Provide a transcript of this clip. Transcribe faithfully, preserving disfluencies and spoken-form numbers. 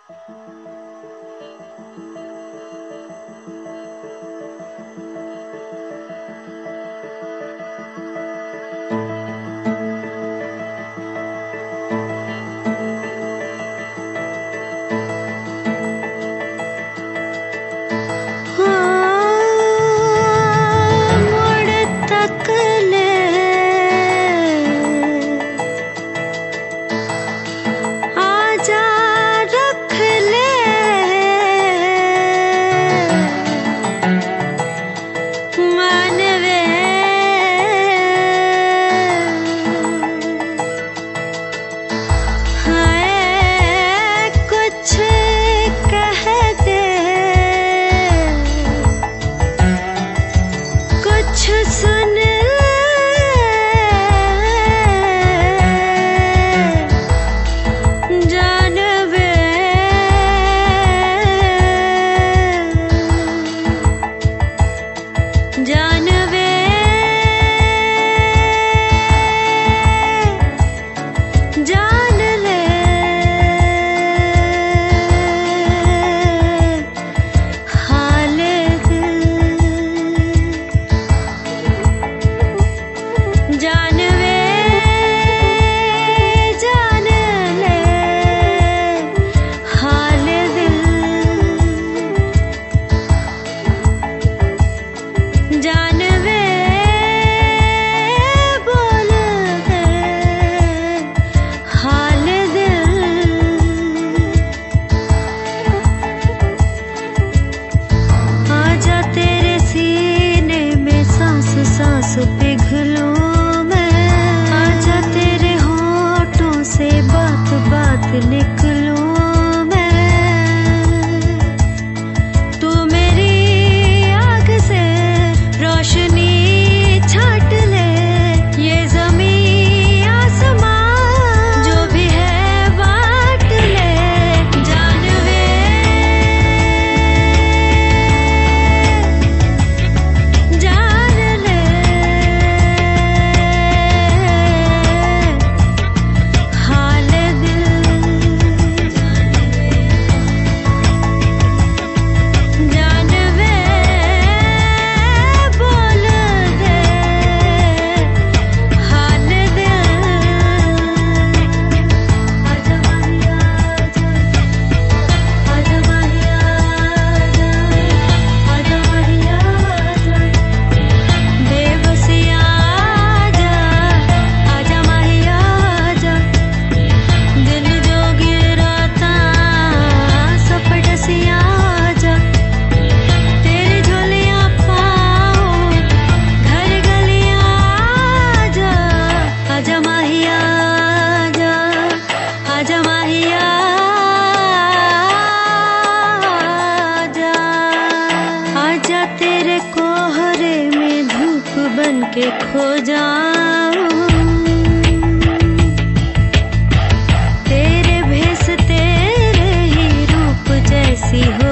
पिघलूं मैं, आजा तेरे होठों से बात बात निकलूं मैं। तू मेरी आग से रोशनी छाट ले, ये ज़मीं आसमां जो भी है बांट ले। जानवे जान ले, हाल दिल जानवे बोल दे, हाल दिल। आजा माहिया आजा, आजा माहिया आजा, आजा माहिया आजा, बेबसिया आजा, आजा माहिया आजा। दिल जो गिरा था सपटसिया आजा, तेरी झोलियां पाऊं घर गलियां आजा। आजा माहिया आजा, आजा माहिया आजा, आजा तेरे कोहरे में धूप बन के खो जाऊं। तेरे भेस तेरे ही रूप जैसी हो